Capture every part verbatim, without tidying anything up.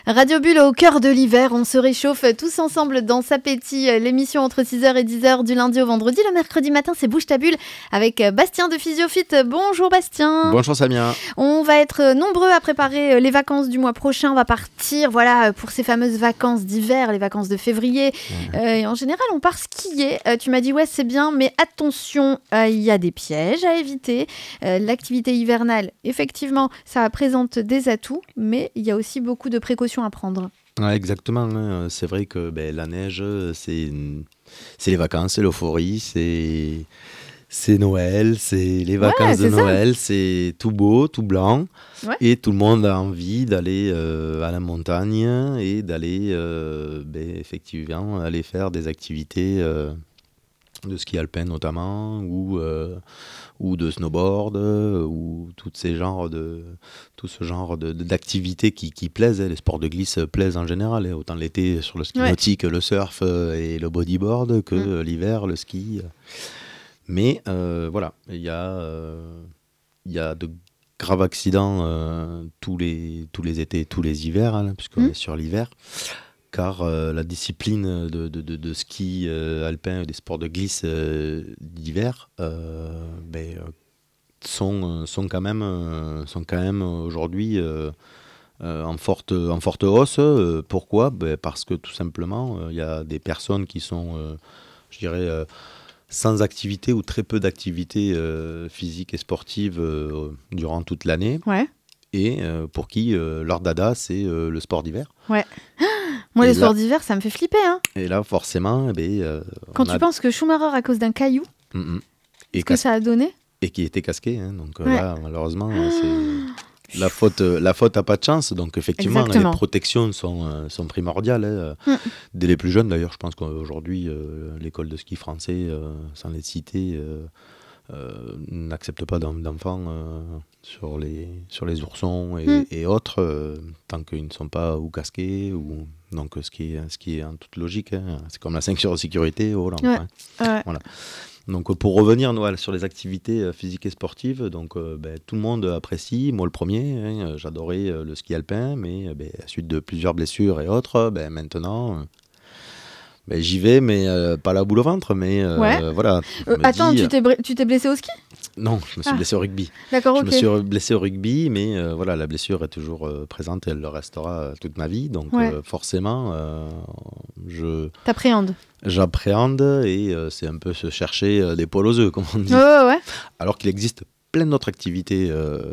Radio Bulle au cœur de l'hiver, on se réchauffe tous ensemble dans S'appétit, l'émission entre six heures et dix heures du lundi au vendredi. Le mercredi matin, c'est Bouge ta bulle avec Bastien de Physiofit. Bonjour Bastien. Bonjour Samia. On va être nombreux à préparer les vacances du mois prochain. On va partir voilà, pour ces fameuses vacances d'hiver, les vacances de février. Ouais. Euh, et en général, on part skier. Euh, tu m'as dit, ouais, c'est bien, mais attention, il euh, y a des pièges à éviter. Euh, l'activité hivernale, effectivement, ça présente des atouts, mais il y a aussi beaucoup de précautions à prendre. Ouais, exactement. Hein. C'est vrai que ben, la neige, c'est, c'est les vacances, c'est l'euphorie, c'est, c'est Noël, c'est les vacances ouais, de Noël, ça. C'est tout beau, tout blanc. Ouais. Et tout le monde a envie d'aller euh, à la montagne et d'aller euh, ben, effectivement aller faire des activités euh, de ski alpin notamment ou, euh, ou de snowboard euh, ou toutes ces genres de, tout ce genre de, de, d'activités qui, qui plaisent. Hein. Les sports de glisse plaisent en général, hein. Autant l'été sur le ski ouais. nautique, le surf euh, et le bodyboard que mmh. l'hiver, le ski. Mais euh, voilà, il y, euh, y a de graves accidents euh, tous, les, tous les étés, tous les hivers, hein, puisqu'on mmh. est sur l'hiver. Car euh, la discipline de, de, de, de ski euh, alpin, des sports de glisse euh, d'hiver, euh, ben, sont, sont, quand même, euh, sont quand même aujourd'hui euh, euh, en, forte, en forte hausse. Euh, pourquoi ? Ben, parce que tout simplement, il euh, y a des personnes qui sont, euh, je dirais, euh, sans activité ou très peu d'activité euh, physique et sportive euh, durant toute l'année. Ouais. Et euh, pour qui euh, leur dada, c'est euh, le sport d'hiver. Ouais. Moi, et les là, sports d'hiver, ça me fait flipper. Hein. Et là, forcément... Eh bien, euh, Quand tu a... penses que Schumacher, à cause d'un caillou, mm-hmm. ce que cas... ça a donné. Et qui était casqué. Hein, donc ouais. là, malheureusement, c'est... La faute, la faute n'a pas de chance. Donc effectivement, là, les protections sont, euh, sont primordiales. Hein. Mm. Dès les plus jeunes, d'ailleurs, je pense qu'aujourd'hui, euh, l'école de ski français, euh, sans les citer... Euh, Euh, n'accepte pas d'enfants euh, sur, les, sur les oursons et, mmh. et autres, euh, tant qu'ils ne sont pas ou casqués, ou, donc ce qui est, ce qui est en toute logique. Hein. C'est comme la ceinture de sécurité au volant. Ouais. Hein. Ouais. Voilà. Donc pour revenir Noël, sur les activités euh, physiques et sportives, donc, euh, ben, tout le monde apprécie, moi le premier, hein, j'adorais euh, le ski alpin, mais ben, à suite de plusieurs blessures et autres, ben, maintenant... Euh, Ben, j'y vais, mais euh, pas la boule au ventre, mais euh, ouais. voilà. Euh, attends, dis, tu, t'es br- tu t'es blessé au ski ? Non, je me suis ah. blessé au rugby. D'accord, je ok. Je me suis blessé au rugby, mais euh, voilà, la blessure est toujours euh, présente et elle le restera euh, toute ma vie. Donc ouais. euh, forcément, euh, je... T'appréhendes. J'appréhende et euh, c'est un peu se chercher euh, des poils aux œufs, comme on dit. Ouais, ouais. Alors qu'il existe plein d'autres activités euh,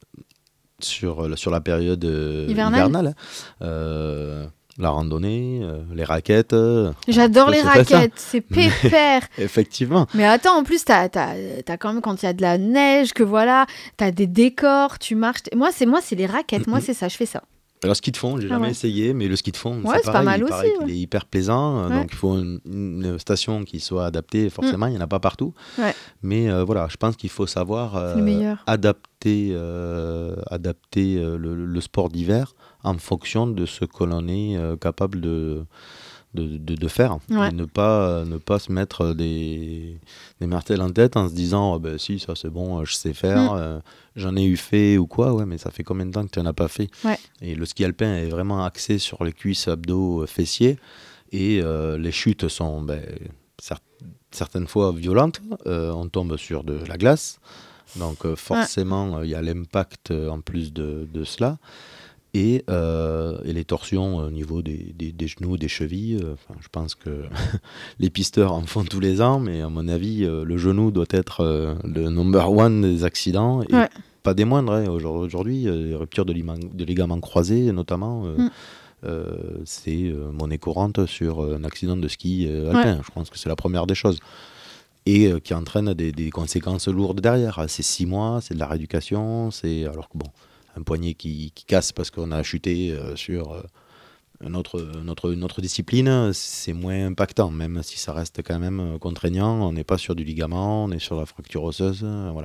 sur, sur la période euh, hivernale. hivernale euh, La randonnée, euh, les raquettes. Euh, J'adore les raquettes, c'est pépère. Effectivement. Mais attends, en plus, t'as, t'as, t'as quand même, quand il y a de la neige, que voilà, t'as des décors, tu marches. Moi, c'est, moi, c'est les raquettes, moi, c'est ça, je fais ça. Le ski de fond, j'ai ah jamais ouais. essayé, mais le ski de fond, ouais, c'est, c'est pareil, pas mal il aussi. paraît ouais. qu'il est hyper plaisant, ouais. donc il faut une, une station qui soit adaptée, forcément, mm. il n'y en a pas partout. Ouais. Mais euh, voilà, je pense qu'il faut savoir euh, adapter, euh, adapter euh, le, le sport d'hiver en fonction de ce que l'on est euh, capable de, de, de, de faire. Ouais. Et ne pas, euh, ne pas se mettre des, des martels en tête en se disant oh, ben, si, ça c'est bon, je sais faire, mm. euh, j'en ai eu fait ou quoi, ouais, mais ça fait combien de temps que tu n'en as pas fait ouais. Et le ski alpin est vraiment axé sur les cuisses, abdos, fessiers, et euh, les chutes sont ben, cer- certaines fois violentes, euh, on tombe sur de la glace, donc euh, forcément il ouais. y a l'impact en plus de, de cela. Et, euh, et les torsions au niveau des, des, des genoux, des chevilles. Euh, je pense que les pisteurs en font tous les ans, mais à mon avis, euh, le genou doit être euh, le number one des accidents, et ouais. pas des moindres. Hein. Aujourd'hui, euh, les ruptures de, lima- de ligaments croisés, notamment, euh, mm. euh, c'est euh, monnaie courante sur un accident de ski euh, alpin. Ouais. Je pense que c'est la première des choses. Et euh, qui entraîne des, des conséquences lourdes derrière. C'est six mois, c'est de la rééducation, c'est... Alors que bon... un poignet qui, qui casse parce qu'on a chuté euh, sur euh, une, autre, une, autre, une autre discipline, c'est moins impactant, même si ça reste quand même contraignant. On n'est pas sur du ligament, on est sur la fracture osseuse, euh, voilà.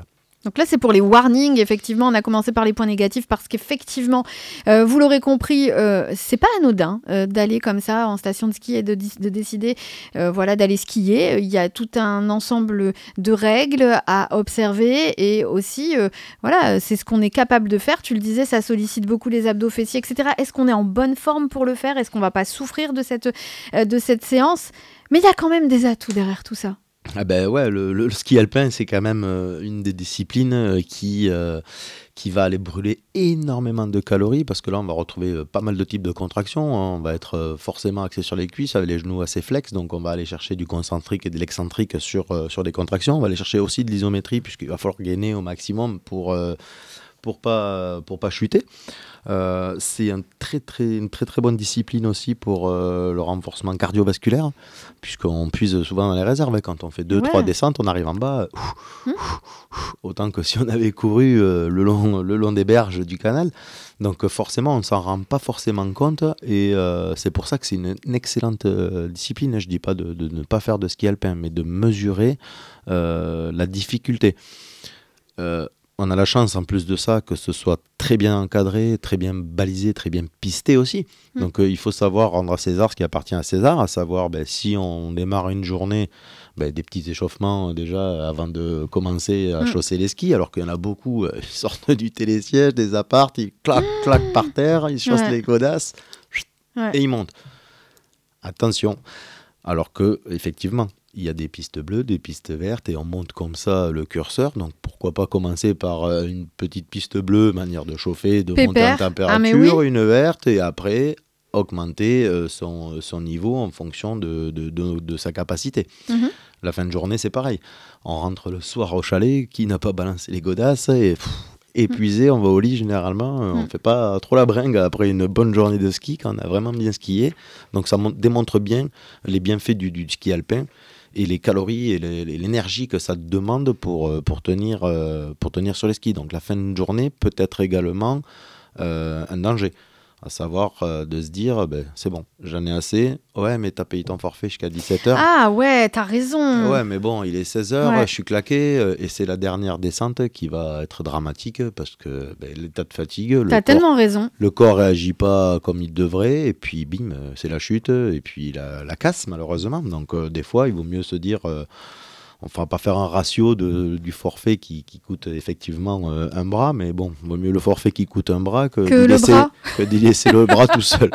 Donc là, c'est pour les warnings. Effectivement, on a commencé par les points négatifs parce qu'effectivement, euh, vous l'aurez compris, euh, c'est pas anodin euh, d'aller comme ça en station de ski et de, de décider euh, voilà, d'aller skier. Il y a tout un ensemble de règles à observer et aussi, euh, voilà, c'est ce qu'on est capable de faire. Tu le disais, ça sollicite beaucoup les abdos fessiers, et cetera. Est-ce qu'on est en bonne forme pour le faire ? Est-ce qu'on va pas souffrir de cette, euh, de cette séance ? Mais il y a quand même des atouts derrière tout ça. Ah ben ouais, le, le, le ski alpin, c'est quand même euh, une des disciplines euh, qui, euh, qui va aller brûler énormément de calories, parce que là, on va retrouver euh, pas mal de types de contractions. Hein. On va être euh, forcément axé sur les cuisses, avec les genoux assez flex, donc on va aller chercher du concentrique et de l'excentrique sur, euh, sur des contractions. On va aller chercher aussi de l'isométrie, puisqu'il va falloir gainer au maximum pour... Euh, pour pas pour pas chuter. Euh, c'est un très, très, une très très bonne discipline aussi pour euh, le renforcement cardiovasculaire, puisqu'on puise souvent dans les réserves. Quand on fait deux trois ouais. descentes, on arrive en bas, ouf, mmh. ouf, ouf, autant que si on avait couru euh, le, long, le long des berges du canal. Donc forcément, on ne s'en rend pas forcément compte, et euh, c'est pour ça que c'est une, une excellente euh, discipline. Je ne dis pas de, de ne pas faire de ski alpin, mais de mesurer euh, la difficulté. Euh, On a la chance, en plus de ça, que ce soit très bien encadré, très bien balisé, très bien pisté aussi. Mmh. Donc, euh, il faut savoir rendre à César ce qui appartient à César, à savoir, ben, si on démarre une journée, ben, des petits échauffements euh, déjà avant de commencer à mmh. chausser les skis, alors qu'il y en a beaucoup, euh, ils sortent du télésiège, des apparts, ils claquent, claquent par terre, ils chaussent ouais. les godasses, ouais. et ils montent. Attention, alors que, effectivement, il y a des pistes bleues, des pistes vertes, et on monte comme ça le curseur. Donc, pourquoi pas commencer par euh, une petite piste bleue, manière de chauffer, de Pépère. monter en température, ah, oui. une verte, et après augmenter euh, son, son niveau en fonction de, de, de, de sa capacité. Mm-hmm. La fin de journée, c'est pareil. On rentre le soir au chalet, qui n'a pas balancé les godasses, et pff, épuisé, mm. on va au lit généralement. Mm. On ne fait pas trop la bringue après une bonne journée de ski, quand on a vraiment bien skié. Donc, ça démontre bien les bienfaits du, du ski alpin, et les calories et les, l'énergie que ça demande pour, pour, tenir, euh, pour tenir sur les skis. Donc la fin de journée peut être également euh, un danger, à savoir euh, de se dire, ben, c'est bon, j'en ai assez, ouais, mais t'as payé ton forfait jusqu'à dix-sept heures. Ah ouais, t'as raison. Ouais, mais bon, il est seize heures, ouais. je suis claqué, euh, et c'est la dernière descente qui va être dramatique, parce que ben, l'état de fatigue, t'as le tellement corps, raison. Le corps réagit pas comme il devrait, et puis bim, c'est la chute, et puis la, la casse, malheureusement. Donc euh, des fois, il vaut mieux se dire... Euh, on ne va pas faire un ratio de, du forfait qui, qui coûte effectivement euh, un bras, mais bon, il vaut mieux le forfait qui coûte un bras que, que, d'y, laisser, bras. que d'y laisser le bras tout seul.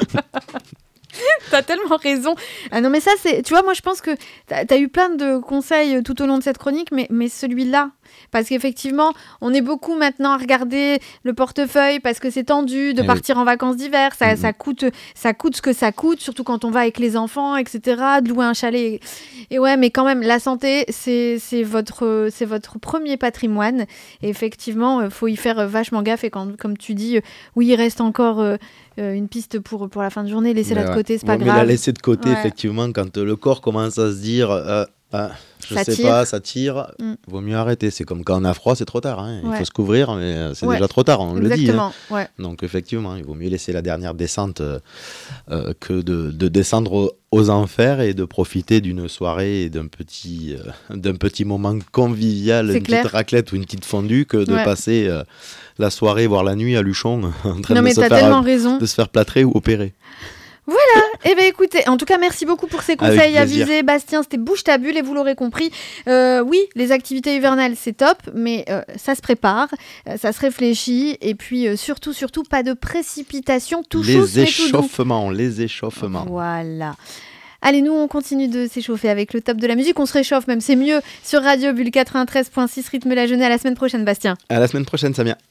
T'as tellement raison. Ah non, mais ça, c'est... Tu vois, moi, je pense que t'as, t'as eu plein de conseils tout au long de cette chronique, mais, mais celui-là, parce qu'effectivement, on est beaucoup maintenant à regarder le portefeuille parce que c'est tendu de eh partir oui. en vacances d'hiver. Ça, mm-hmm. ça, coûte, ça coûte ce que ça coûte, surtout quand on va avec les enfants, et cetera, de louer un chalet. Et ouais, mais quand même, la santé, c'est, c'est, votre, c'est votre premier patrimoine. Et effectivement, il faut y faire vachement gaffe. Et quand, comme tu dis, oui, il reste encore... Euh, une piste pour, pour la fin de journée, laissez-la de ouais. côté, c'est pas bon, grave. Mais la laisser de côté, ouais. effectivement, quand le corps commence à se dire euh, ah, je ça sais tire. pas, ça tire, mm. vaut mieux arrêter. C'est comme quand on a froid, c'est trop tard. Hein. Il ouais. faut se couvrir, mais c'est ouais. déjà trop tard, on Exactement. le dit. Hein. Ouais. Donc effectivement, il vaut mieux laisser la dernière descente euh, euh, que de, de descendre aux, aux enfers et de profiter d'une soirée et d'un petit, euh, d'un petit moment convivial, c'est une clair. petite raclette ou une petite fondue, que de ouais. passer euh, la soirée, voire la nuit à Luchon, en train non, de, mais se t'as faire, tellement raison. de se faire plâtrer ou opérer. Voilà, et eh bien écoutez, en tout cas merci beaucoup pour ces conseils avisés, Bastien, c'était bouge ta bulle et vous l'aurez compris, euh, oui les activités hivernales c'est top, mais euh, ça se prépare, euh, ça se réfléchit, et puis euh, surtout, surtout pas de précipitation, tout les chousse, échauffements, les échauffements. Voilà. Allez, nous, on continue de s'échauffer avec le top de la musique. On se réchauffe même, c'est mieux, sur Radio Bulle quatre-vingt-treize virgule six, rythme la journée. À la semaine prochaine, Bastien. À la semaine prochaine, Samia.